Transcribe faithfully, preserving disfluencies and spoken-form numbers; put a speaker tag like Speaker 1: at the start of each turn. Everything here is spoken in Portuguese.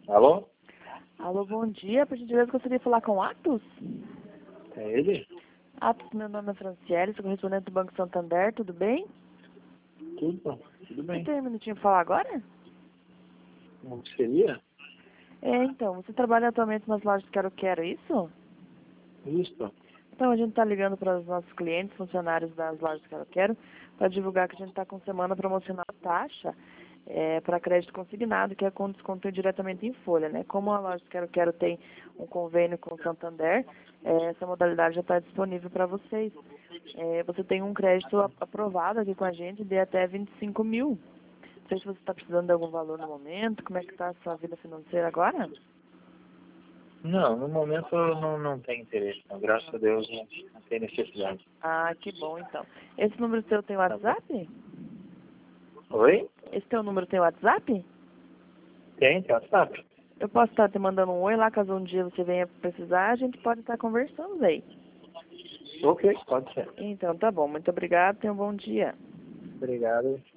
Speaker 1: Alô?
Speaker 2: Alô, bom dia. Por gentileza, gostaria de falar com o Atos?
Speaker 1: É ele?
Speaker 2: Atos, meu nome é Franciele, sou correspondente do Banco Santander, tudo bem?
Speaker 1: Tudo bom? Tudo
Speaker 2: Você
Speaker 1: bem.
Speaker 2: tem um minutinho para falar agora?
Speaker 1: Como que seria?
Speaker 2: É, então, você trabalha atualmente nas lojas Quero Quero, é isso?
Speaker 1: Isso.
Speaker 2: Então, a gente está ligando para os nossos clientes, funcionários das lojas Quero Quero, para divulgar que a gente está com semana promocional taxa é, para crédito consignado, que é com desconto diretamente em folha, né? Como a loja Quero Quero tem um convênio com o Santander, é, essa modalidade já está disponível para vocês. É, você tem um crédito a- aprovado aqui com a gente de até vinte e cinco mil. Não sei se você está precisando de algum valor no momento, como é que está a sua vida financeira agora?
Speaker 1: Não, no momento eu não, não tenho interesse. Não. Graças a Deus não, não tem necessidade.
Speaker 2: Ah, que bom então. Esse número seu tem
Speaker 1: Tá bom?
Speaker 2: WhatsApp?
Speaker 1: Oi?
Speaker 2: Esse teu número tem WhatsApp?
Speaker 1: Tem, tem WhatsApp.
Speaker 2: Eu posso estar te mandando um oi lá, caso um dia você venha precisar, a gente pode estar conversando aí.
Speaker 1: Ok, pode ser.
Speaker 2: Então tá bom, muito obrigada, tenha um bom dia.
Speaker 1: Obrigado.